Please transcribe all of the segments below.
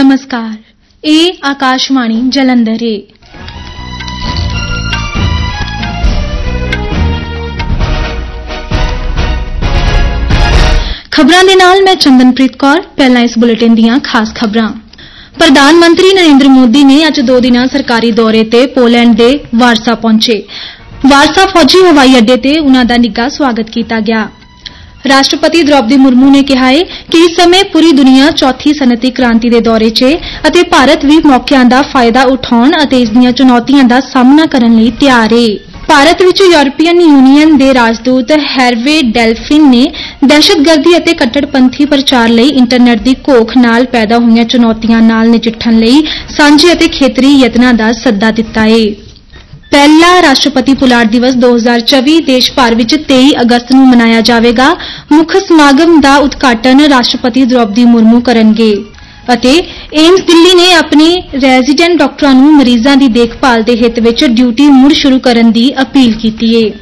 नमस्कार, ये आकाशवाणी जलंधर है। खबरां दे नाल मैं चंदनप्रीत कौर। पहला इस बुलेटिन दीयां खास खबरां। प्रधान मंत्री नरेंद्र मोदी ने अज 2 दिना सरकारी दौरे ते पोलैंड दे वारसा पहुंचे। वारसा फौजी हवाई अड्डे ते उन्हां दा निੱਘਾ स्वागत किया गया। राष्ट्रपति द्रौपदी मुर्मू ने कहा है कि इस समय पूरी दुनिया चौथी सनअती क्रांति के दौरे च है, भारत भी मौकों का फायदा उठाने और इस दीयां चुनौतियों का सामना करने लई तैयार है। भारत विच यूरोपीयन यूनियन के राजदूत हैरवे डेल्फिन ने दहशतगर्दी और कट्टरपंथी प्रचार लई इंटरनेट की घोख नाल पैदा हुई चुनौतियों नाल नजिठण लई सांझे और खेतरी यत्नां दा सद्दा दिता है। पहला राष्ट्रपति पुलाड़ दिवस 2024 देश भर विच 23 अगस्त नूं मनाया जाएगा। मुख समागम का उद्घाटन राष्ट्रपति द्रौपदी मुर्मू करनगे अते एम्स दिल्ली ने अपने रेजिडेंट डॉक्टरां नूं मरीजां दी देखभाल दे हित विच ड्यूटी मुड़ शुरू करन दी अपील कीती है।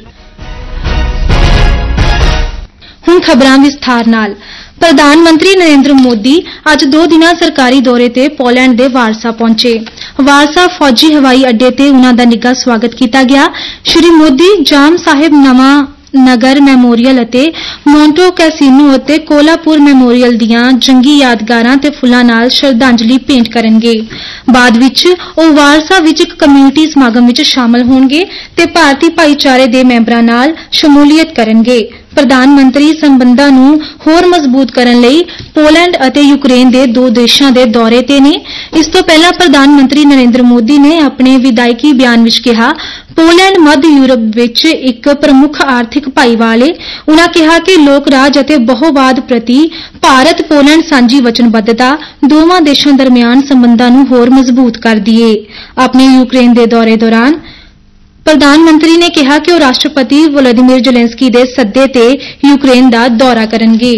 हुण खबरां विस्तार नाल। प्रधानमंत्री नरेंद्र मोदी अज 2 दिना सरकारी दौरे ते पोलैंड दे वारसा पहुंचे। वारसा फौजी हवाई अड्डे ते उन्हां दा निੱਘਾ स्वागत किया गया। श्री मोदी जाम साहिब नवां नगर मैमोरियल अते मोंटो कैसीनो अते कोलापुर मैमोरियल दियां जंगी यादगारां ते फुल्लां नाल श्रद्धांजलि भेंट करनगे। बाद विच ओ वारसा विच एक कम्यूनिटी समागम विच शामिल होणगे ते भारतीय भाईचारे दे मैंबरां नाल शमूलियत करनगे। प्रधानमंत्री संबंधां नूं होर मजबूत करन लई पोलैंड अते यूक्रेन दे 2 देशां दे दौरे ते ने। इस तो पहला प्रधानमंत्री नरेंद्र मोदी ने अपने विदायकी बयान विच कहा, पोलैंड मध्य यूरोप विच एक प्रमुख आर्थिक भाईवाल है। उन्हां कहा कि लोक राज अते बहुवाद प्रति भारत पोलैंड सांझी वचनबद्धता दोवां देशां दरमियान संबंधां नूं होर मजबूत करदी है। अपने यूक्रेन दे दौरे दौरान प्रधानमंत्री ने कहा कि वह राष्ट्रपति वोलोदिमीर ज़ेलेंस्की दे सद्दे ते यूक्रेन दा दौरा करनगे।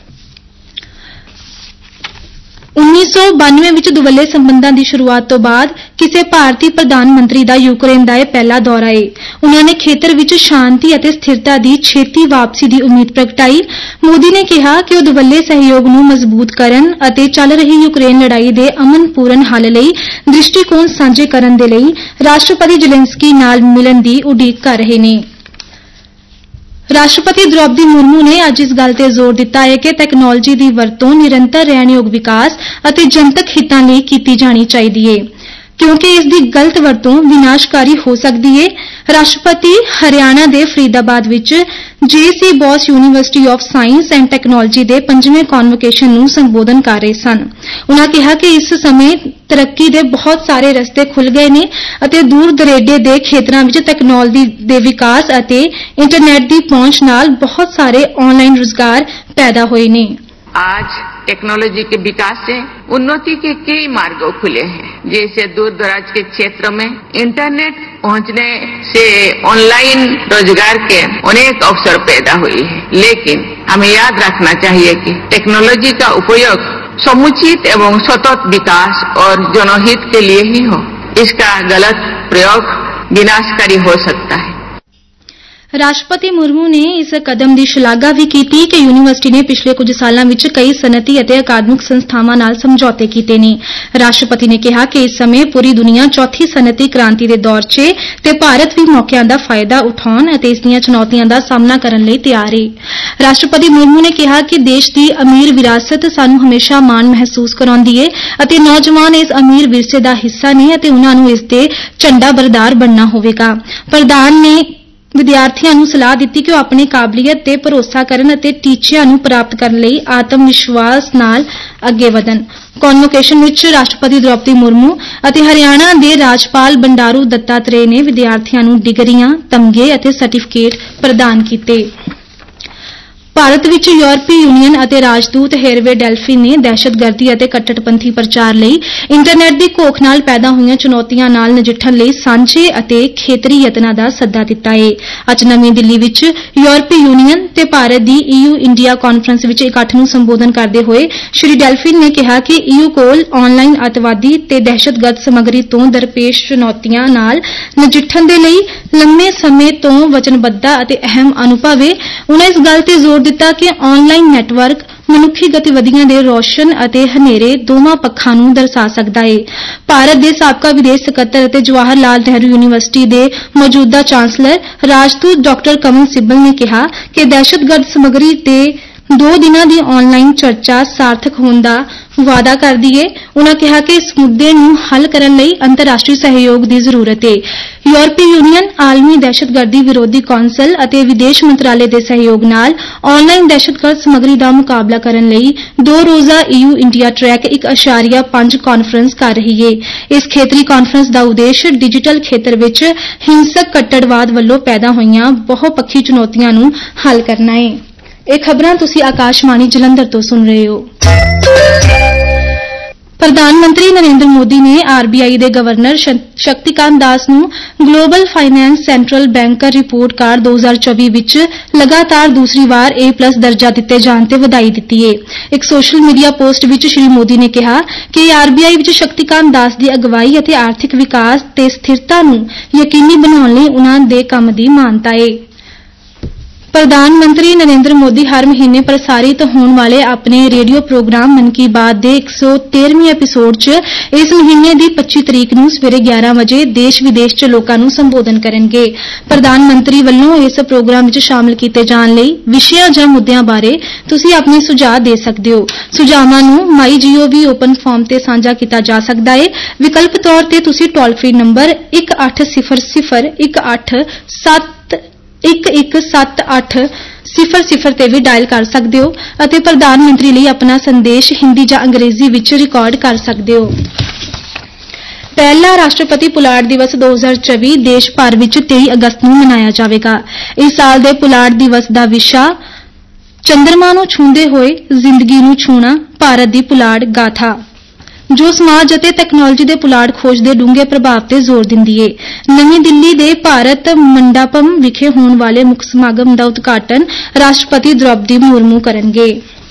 1992 विच दुवल्ले संबंधां दी शुरुआत तो बाद किसी भारतीय प्रधानमंत्री दा यूक्रेन दा पहला दौरा है। उन्होंने खेतर विच शांति अते स्थिरता दी छेती वापसी दी उम्मीद प्रगटाई। मोदी ने कहा कि वह दुवल्ले सहयोग नूं मजबूत करन अते चल रही यूक्रेन लड़ाई दे अमनपूर्ण हल लई दृष्टिकोण सांझे करन दे लई राष्ट्रपति ज़ेलेंस्की नाल मिलन दी उडीक कर रहे ने। राष्ट्रपति द्रौपदी मुर्मू ने अज इस गल ते जोर दिता है कि तैक्नोलॉजी दी वरतों निरंतर रहणयोग विकास अते जनतक हितां लई कीती जानी चाहिदी है, क्योंकि इस दी गलत वरतों विनाशकारी हो सकती है। राष्ट्रपति हरियाणा दे फरीदाबाद विच JC Bose university of science and technology दे 5वें कॉन्वोकेशन नूं संबोधन कर रहे सन। उन्हां कहा कि इस समय तरक्की दे बहुत सारे रस्ते खुल गए ने अते दूर दरेडे दे खेतरां विच तैक्नोलॉजी दे विकास अते इंटरनेट दी पहुंच नाल बहुत सारे ऑनलाइन रोजगार पैदा होए ने। आज टेक्नोलॉजी के विकास से उन्नति के कई मार्ग खुले हैं, जैसे दूर दराज के क्षेत्रों में इंटरनेट पहुंचने से ऑनलाइन रोजगार के अनेक अवसर पैदा हुए हैं। लेकिन हमें याद रखना चाहिए कि टेक्नोलॉजी का उपयोग समुचित एवं सतत विकास और जनहित के लिए ही हो। इसका गलत प्रयोग विनाशकारी हो सकता है। राष्ट्रपति मुर्मू ने इस कदम की शलाघा भी की कि यूनीवर्सिटी ने पिछले कुछ सालों में कई सनअती और अकादमिक संस्थावां नाल समझौते किए ने। राष्ट्रपति ने कहा कि इस समय पूरी दुनिया चौथी सनअती क्रांति के दौर च ते भारत भी मौकों का फायदा उठाने और इस दीयां चुनौतियों का सामना करने लई तैयार है। राष्ट्रपति मुर्मू ने कहा कि देश की अमीर विरासत सानू हमेशा माण महसूस कराउंदी है और नौजवान इस अमीर विरसे का हिस्सा ने और उन्होंने इसके झंडा बरदार बनना होवेगा। प्रधान ने विद्यार्थियों नूं सलाह दी कि वह अपनी काबलियत ते भरोसा करन अते टीचिਆਂ ਨੂੰ प्राप्त करने लई आत्म विश्वास नाल अगे वधन। कॉन्वोकेशन विच राष्ट्रपति द्रौपदी मुर्मू अते हरियाणा के राज्यपाल बंडारू दत्तात्रेय ने विद्यार्थियों नूं डिग्रियां, तमगे अते सर्टिफिकेट प्रदान किए। भारत विच यूरोपीय यूनियन अते राजदूत हैरवे डेल्फिन ने दहशतगर्दी अते कट्टरपंथी प्रचार लई इंटरनेट की घोख नाल पैदा हुई चुनौतियों नाल नजिठण लई सांझे अते खेतरी यत्नां दा सद्दा दिता है। अज नवीं दिल्ली विच यूरोपीय यूनियन ते भारत दी EU इंडिया कॉन्फ्रेंस विच इकट्ठ नूं संबोधन करदे होए श्री डेल्फिन ने कहा कि EU कोल ऑनलाइन अतवादी ते दहशतगर्द समग्री तो दरपेश चुनौतियों नाल नजिठण दे लई लंबे समय तो वचनबद्ध अते अहम अनुभव है। उन्हें इस गल ते जोर दिता कि ऑनलाइन नैटवर्क ਮਨੁੱਖੀ ਗਤੀਵਿਧੀਆਂ ਦੇ ਰੌਸ਼ਨ ਅਤੇ ਹਨੇਰੇ ਦੋਵਾਂ ਪੱਖਾਂ ਨੂੰ ਦਰਸਾ ਸਕਦਾ ਹੈ। ਭਾਰਤ ਦੇ ਸਾਬਕਾ ਵਿਦੇਸ਼ ਸਕੱਤਰ ਅਤੇ ਜਵਾਹਰ ਲਾਲ ਨਹਿਰੂ ਯੂਨੀਵਰਸਿਟੀ ਦੇ ਮੌਜੂਦਾ ਚਾਂਸਲਰ ਰਾਜਦੂਤ ਡਾਕਟਰ ਕਮਲ ਸਿੱਬਲ ਨੇ ਕਿਹਾ ਕਿ ਦਹਿਸ਼ਤਗਰਦ ਸਮੱਗਰੀ ਤੇ 2 ਦਿਨਾਂ ਦੀ ਆਨਲਾਈਨ ਚਰਚਾ ਸਾਰਥਕ ਹੋਣ ਦਾ ਵਾਅਦਾ ਕਰਦੀ ਹੈ। ਉਨ੍ਹਾਂ ਕਿਹਾ ਕਿ ਇਸ ਮੁੱਦੇ ਨੂੰ ਹੱਲ ਕਰਨ ਲਈ ਅੰਤਰਰਾਸ਼ਟਰੀ ਸਹਿਯੋਗ ਦੀ ਜ਼ਰੂਰਤ ਹੈ। ਯੂਰਪੀ ਯੂਨੀਅਨ, ਆਲਮੀ ਦਹਿਸ਼ਤਗਰਦੀ ਵਿਰੋਧੀ ਕੌਂਸਲ ਅਤੇ ਵਿਦੇਸ਼ ਮੰਤਰਾਲੇ ਦੇ ਸਹਿਯੋਗ ਨਾਲ ਆਨਲਾਈਨ ਦਹਿਸ਼ਤਗਰਦ ਸਮੱਗਰੀ ਦਾ ਮੁਕਾਬਲਾ ਕਰਨ ਲਈ 2 ਰੋਜ਼ਾ EU ਇੰਡੀਆ ਟਰੈਕ 1.5 ਕਾਨਫਰੰਸ ਕਰ ਰਹੀ ਹੈ। ਇਸ ਖੇਤਰੀ ਕਾਨਫਰੰਸ ਦਾ ਉਦੇਸ਼ ਡਿਜੀਟਲ ਖੇਤਰ ਵਿੱਚ ਹਿੰਸਕ ਕੱਟੜਵਾਦ ਵੱਲੋਂ ਪੈਦਾ ਹੋਈਆਂ ਬਹੁਪੱਖੀ ਚੁਣੌਤੀਆਂ ਨੂੰ ਹੱਲ ਕਰਨਾ ਹੈ। ਇਹ ਖਬਰਾਂ ਤੁਸੀਂ ਆਕਾਸ਼ਵਾਣੀ ਜਲੰਧਰ ਤੋਂ ਸੁਣ ਰਹੇ ਹੋ। ਪ੍ਰਧਾਨ ਮੰਤਰੀ ਨਰਿੰਦਰ ਮੋਦੀ ਨੇ RBI ਦੇ ਗਵਰਨਰ ਸ਼ਕਤੀਕਾਂਤ ਦਾਸ ਨੂੰ global finance central banker report card 2024 ਵਿੱਚ ਲਗਾਤਾਰ ਦੂਸਰੀ ਵਾਰ A+ ਦਰਜਾ ਦਿੱਤੇ ਜਾਣ ਤੇ ਵਧਾਈ ਦਿੱਤੀ ਹੈ। ਇੱਕ ਸੋਸ਼ਲ ਮੀਡੀਆ ਪੋਸਟ ਵਿੱਚ ਸ਼੍ਰੀ ਮੋਦੀ ਨੇ ਕਿਹਾ ਕਿ RBI ਵਿੱਚ ਸ਼ਕਤੀਕਾਂਤ ਦਾਸ ਦੀ ਅਗਵਾਈ ਅਤੇ ਆਰਥਿਕ ਵਿਕਾਸ ਤੇ ਸਥਿਰਤਾ ਨੂੰ ਯਕੀਨੀ ਬਣਾਉਣ ਲਈ ਉਨ੍ਹਾਂ ਦੇ ਕੰਮ ਦੀ ਮਾਨਤਾ ਹੈ। ਪ੍ਰਧਾਨ ਮੰਤਰੀ ਨਰਿੰਦਰ ਮੋਦੀ ਹਰ ਮਹੀਨੇ ਪ੍ਰਸਾਰਿਤ ਹੋਣ ਵਾਲੇ ਆਪਣੇ ਰੇਡੀਓ ਪ੍ਰੋਗਰਾਮ ਮਨ ਕੀ ਬਾਤ ਦੇ 113ਵੇਂ ਐਪੀਸੋਡ 'ਚ ਇਸ ਮਹੀਨੇ ਦੀ 25 ਤਰੀਕ ਨੂੰ ਸਵੇਰੇ 11 ਵਜੇ ਦੇਸ਼-ਵਿਦੇਸ਼ 'ਚ ਲੋਕਾਂ ਨੂੰ ਸੰਬੋਧਨ ਕਰਨਗੇ। ਪ੍ਰਧਾਨ ਮੰਤਰੀ ਵੱਲੋਂ ਇਸ ਪ੍ਰੋਗਰਾਮ ਵਿੱਚ ਸ਼ਾਮਲ ਕੀਤੇ ਜਾਣ ਲਈ ਵਿਸ਼ਿਆਂ ਜਾਂ ਮੁੱਦਿਆਂ ਬਾਰੇ ਤੁਸੀਂ ਆਪਣੇ ਸੁਝਾਅ ਦੇ ਸਕਦੇ ਹੋ। ਸੁਝਾਵਾਂ ਨੂੰ MyGov ਓਪਨ ਫਾਰਮ ਤੇ ਸਾਂਝਾ ਕੀਤਾ ਜਾ ਸਕਦਾ ਹੈ। ਵਿਕਲਪ ਤੌਰ ਤੇ ਤੁਸੀਂ ਟੋਲ ਫ੍ਰੀ ਨੰਬਰ 1800 ਤੇ ਵੀ ਡਾਇਲ ਕਰ ਸਕਦੇ ਹੋ ਅਤੇ ਪ੍ਰਧਾਨ ਮੰਤਰੀ ਲਈ ਆਪਣਾ ਸੰਦੇਸ਼ ਹਿੰਦੀ ਜਾਂ ਅੰਗਰੇਜ਼ੀ ਵਿੱਚ ਰਿਕਾਰਡ ਕਰ ਸਕਦੇ ਹੋ। ਪਹਿਲਾ ਰਾਸ਼ਟਰਪਤੀ ਪੁਲਾੜ ਦਿਵਸ 2024 ਦੇਸ਼ ਭਰ ਵਿੱਚ 23 ਅਗਸਤ ਨੂੰ ਮਨਾਇਆ ਜਾਵੇਗਾ। ਇਸ ਸਾਲ ਦੇ ਪੁਲਾੜ ਦਿਵਸ ਦਾ ਵਿਸ਼ਾ ਚੰਦਰਮਾ ਨੂੰ ਛੂੰਹਦੇ ਹੋਏ ਜ਼ਿੰਦਗੀ ਨੂੰ ਛੂਹਣਾ, ਭਾਰਤ ਦੀ ਪੁਲਾੜ ਗਾਥਾ, ਜੋ ਸਮਾਜ ਅਤੇ ਤਕਨਾਲੋਜੀ ਦੇ ਪੁਲਾੜ ਖੋਜ ਦੇ ਡੂੰਘੇ ਪ੍ਰਭਾਵ ਤੇ ਜ਼ੋਰ ਦਿੰਦੀ ਹੈ। ਨਵੀਂ ਦਿੱਲੀ ਦੇ ਭਾਰਤ ਮੰਡਪਮ ਵਿਖੇ ਹੋਣ ਵਾਲੇ ਮੁੱਖ ਸਮਾਗਮ ਦਾ ਉਦਘਾਟਨ ਰਾਸ਼ਟਰਪਤੀ ਦ੍ਰੌਪਦੀ ਮੁਰਮੂ ਕਰਨਗੇ।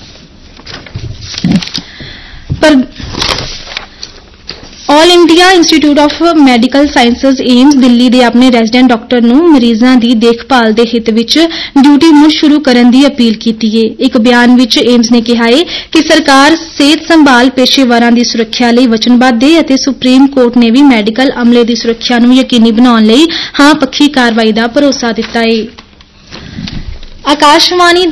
All India institute of medical sciences AIIMS Delhi ਦੇ ਆਪਣੇ ਰੈਜ਼ੀਡੈਂਟ ਡਾਕਟਰ ਨੂੰ ਮਰੀਜ਼ਾਂ ਦੀ ਦੇਖਭਾਲ ਦੇ ਹਿੱਤ ਵਿੱਚ ਡਿਊਟੀ ਮੁੜ ਸ਼ੁਰੂ ਕਰਨ ਦੀ ਅਪੀਲ ਕੀਤੀ ਹੈ। ਇੱਕ ਬਿਆਨ ਵਿੱਚ ਏਮਜ਼ ਨੇ ਕਿਹਾ ਹੈ ਕਿ ਸਰਕਾਰ ਸਿਹਤ ਸੰਭਾਲ ਪੇਸ਼ੇਵਰਾਂ ਦੀ ਸੁਰੱਖਿਆ ਲਈ ਵਚਨਬੱਧ ਹੈ ਅਤੇ ਸੁਪਰੀਮ ਕੋਰਟ ਨੇ ਵੀ ਮੈਡੀਕਲ ਅਮਲੇ ਦੀ ਸੁਰੱਖਿਆ ਨੂੰ ਯਕੀਨੀ ਬਣਾਉਣ ਲਈ ਹਾਂ ਪੱਖੀ ਕਾਰਵਾਈ ਦਾ ਭਰੋਸਾ ਦਿੱਤਾ ਹੈ। ਆਕਾਸ਼ਵਾਣੀ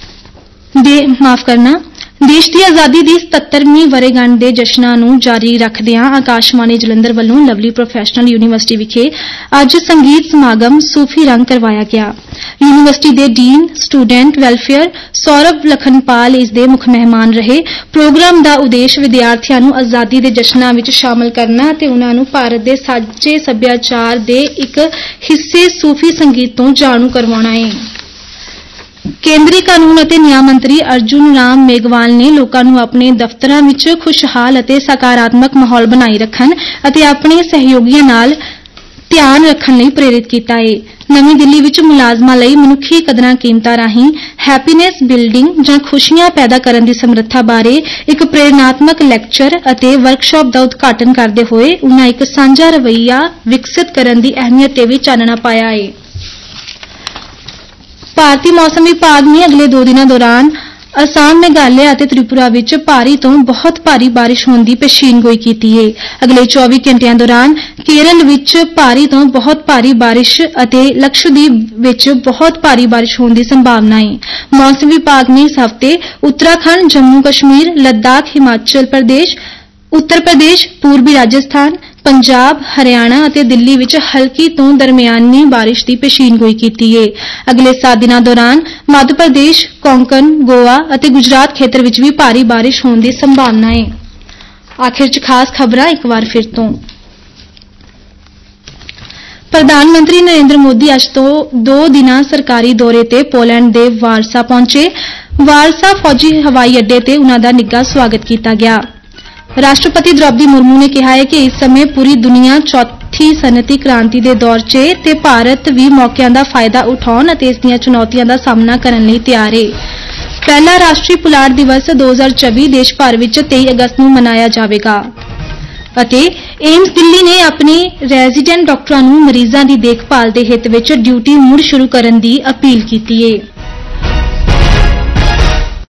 ਦੇਸ਼ ਦੀ ਆਜ਼ਾਦੀ ਦੀ 77ਵੀਂ ਵਰ੍ਹੇਗੰਢ ਦੇ ਜਸ਼ਨਾਂ ਨੂੰ ਜਾਰੀ ਰੱਖਦਿਆਂ ਆਕਾਸ਼ਵਾਣੀ ਜਲੰਧਰ ਵੱਲੋਂ ਲਵਲੀ ਪ੍ਰੋਫੈਸ਼ਨਲ ਯੂਨੀਵਰਸਿਟੀ ਵਿਖੇ ਅੱਜ ਸੰਗੀਤ ਸਮਾਗਮ ਸੂਫੀ ਰੰਗ ਕਰਵਾਇਆ ਗਿਆ। ਯੂਨੀਵਰਸਿਟੀ ਦੇ dean student welfare Saurav Lakhanpal ਇਸ ਦੇ ਮੁੱਖ ਮਹਿਮਾਨ ਰਹੇ। ਪ੍ਰੋਗਰਾਮ ਦਾ ਉਦੇਸ਼ ਵਿਦਿਆਰਥੀਆਂ ਨੂੰ ਆਜ਼ਾਦੀ ਦੇ ਜਸ਼ਨਾਂ ਵਿੱਚ ਸ਼ਾਮਲ ਕਰਨਾ ਅਤੇ ਉਨ੍ਹਾਂ ਨੂੰ ਭਾਰਤ ਦੇ ਸਾਂਝੇ ਸੱਭਿਆਚਾਰ ਦੇ ਇੱਕ ਹਿੱਸੇ ਸੂਫੀ ਸੰਗੀਤ ਤੋਂ ਜਾਣੂ ਕਰਵਾਉਣਾ ਹੈ। ਕੇਂਦਰੀ ਕਾਨੂੰਨ ਅਤੇ ਨਿਆਂ ਮੰਤਰੀ ਅਰਜੁਨ ਰਾਮ ਮੇਘਵਾਲ ਨੇ ਲੋਕਾਂ ਨੂੰ ਆਪਣੇ ਦਫ਼ਤਰਾਂ ਵਿੱਚ ਖੁਸ਼ਹਾਲ ਅਤੇ ਸਕਾਰਾਤਮਕ ਮਾਹੌਲ ਬਣਾਈ ਰੱਖਣ ਅਤੇ ਆਪਣੇ ਸਹਿਯੋਗੀਆਂ ਨਾਲ ਧਿਆਨ ਰੱਖਣ ਲਈ ਪ੍ਰੇਰਿਤ ਕੀਤਾ ਹੈ। ਨਵੀਂ ਦਿੱਲੀ ਵਿੱਚ ਮੁਲਾਜ਼ਮਾਂ ਲਈ ਮਨੁੱਖੀ ਕਦਰਾਂ ਕੀਮਤਾਂ ਰਾਹੀਂ ਹੈਪੀਨੈਸ ਬਿਲਡਿੰਗ ਜਾਂ ਖੁਸ਼ੀਆਂ ਪੈਦਾ ਕਰਨ ਦੀ ਸਮਰੱਥਾ ਬਾਰੇ ਇੱਕ ਪ੍ਰੇਰਨਾਤਮਕ ਲੈਕਚਰ ਅਤੇ ਵਰਕਸ਼ਾਪ ਦਾ ਉਦਘਾਟਨ ਕਰਦੇ ਹੋਏ ਉਨ੍ਹਾਂ ਇੱਕ ਸਾਂਝਾ ਰਵੱਈਆ ਵਿਕਸਿਤ ਕਰਨ ਦੀ ਅਹਿਮੀਅਤ ਤੇ ਵੀ ਚਾਨਣਾ ਪਾਇਆ ਹੈ। ਭਾਰਤੀ ਮੌਸਮ ਵਿਭਾਗ ਨੇ ਅਗਲੇ 2 ਦਿਨਾਂ ਦੌਰਾਨ ਅਸਾਮ, ਮੇਘਾਲਿਆ ਅਤੇ ਤ੍ਰਿਪੁਰਾ ਵਿੱਚ ਭਾਰੀ ਤੋਂ ਬਹੁਤ ਭਾਰੀ ਬਾਰਿਸ਼ ਹੋਣ ਦੀ ਪੇਸ਼ੀਨਗੋਈ ਕੀਤੀ ਹੈ। ਅਗਲੇ 24 ਘੰਟਿਆਂ ਦੌਰਾਨ ਕੇਰਲ ਵਿੱਚ ਭਾਰੀ ਤੋਂ ਬਹੁਤ ਭਾਰੀ ਬਾਰਿਸ਼ ਅਤੇ ਲਕਸ਼ਦੀਪ ਵਿੱਚ ਬਹੁਤ ਭਾਰੀ ਬਾਰਿਸ਼ ਹੋਣ ਦੀ ਸੰਭਾਵਨਾ ਹੈ। ਮੌਸਮ ਵਿਭਾਗ ਨੇ ਇਸ ਹਫ਼ਤੇ ਉੱਤਰਾਖੰਡ, ਜੰਮੂ ਕਸ਼ਮੀਰ, ਲੱਦਾਖ, ਹਿਮਾਚਲ ਪ੍ਰਦੇਸ਼, ਉੱਤਰ ਪ੍ਰਦੇਸ਼, ਪੂਰਬੀ ਰਾਜਸਥਾਨ, ਪੰਜਾਬ, ਹਰਿਆਣਾ ਅਤੇ ਦਿੱਲੀ ਵਿੱਚ ਹਲਕੀ ਤੋਂ ਦਰਮਿਆਨੀ ਬਾਰਿਸ਼ ਦੀ ਪੇਸ਼ੀਨਗੋਈ ਕੀਤੀ ਹੈ। ਅਗਲੇ 7 ਦਿਨਾਂ ਦੌਰਾਨ ਮੱਧ ਪ੍ਰਦੇਸ਼, ਕੋਂਕਣ, ਗੋਆ ਅਤੇ ਗੁਜਰਾਤ ਖੇਤਰ ਵਿੱਚ ਵੀ ਭਾਰੀ ਬਾਰਿਸ਼ ਹੋਣ ਦੀ ਸੰਭਾਵਨਾ ਹੈ। ਆਖਿਰ 'ਚ ਖਾਸ ਖਬਰਾਂ ਇੱਕ ਵਾਰ ਫਿਰ ਤੋਂ। ਪ੍ਰਧਾਨ ਮੰਤਰੀ ਨਰਿੰਦਰ ਮੋਦੀ ਅੱਜ ਤੋਂ 2 ਦਿਨਾਂ ਸਰਕਾਰੀ ਦੌਰੇ ਤੇ ਪੋਲੈਂਡ ਦੇ ਵਾਰਸਾ ਪਹੁੰਚੇ। ਵਾਰਸਾ ਫੌਜੀ ਹਵਾਈ ਅੱਡੇ ਤੇ ਉਨ੍ਹਾਂ ਦਾ ਨਿੱਘਾ ਸਵਾਗਤ ਕੀਤਾ ਗਿਆ। ਰਾਸ਼ਟਰਪਤੀ ਦ੍ਰੌਪਦੀ ਮੁਰਮੂ ਨੇ ਕਿਹਾ ਹੈ ਕਿ ਇਸ ਸਮੇਂ ਪੂਰੀ ਦੁਨੀਆ ਚੌਥੀ ਸਨਅਤੀ ਕ੍ਰਾਂਤੀ ਦੇ ਦੌਰ 'ਚ ਹੈ ਤੇ ਭਾਰਤ ਵੀ ਮੌਕਿਆਂ ਦਾ ਫਾਇਦਾ ਉਠਾਉਣ ਅਤੇ ਇਸ ਦੀਆਂ ਚੁਣੌਤੀਆਂ ਦਾ ਸਾਹਮਣਾ ਕਰਨ ਲਈ ਤਿਆਰ ਹੈ। ਪਹਿਲਾ ਰਾਸ਼ਟਰੀ ਪੁਲਾੜ ਦਿਵਸ 2024 ਦੇਸ਼ ਭਰ ਵਿੱਚ 23 ਅਗਸਤ ਨੂੰ ਮਨਾਇਆ ਜਾਵੇਗਾ ਅਤੇ ਏਮਜ਼ ਦਿੱਲੀ ਨੇ ਆਪਣੇ ਰੈਜ਼ੀਡੈਂਟ ਡਾਕਟਰਾਂ ਨੂੰ ਮਰੀਜ਼ਾਂ ਦੀ ਦੇਖਭਾਲ ਦੇ ਹਿੱਤ ਵਿੱਚ ਡਿਊਟੀ ਮੁੜ ਸ਼ੁਰੂ ਕਰਨ ਦੀ ਅਪੀਲ ਕੀਤੀ ਹੈ।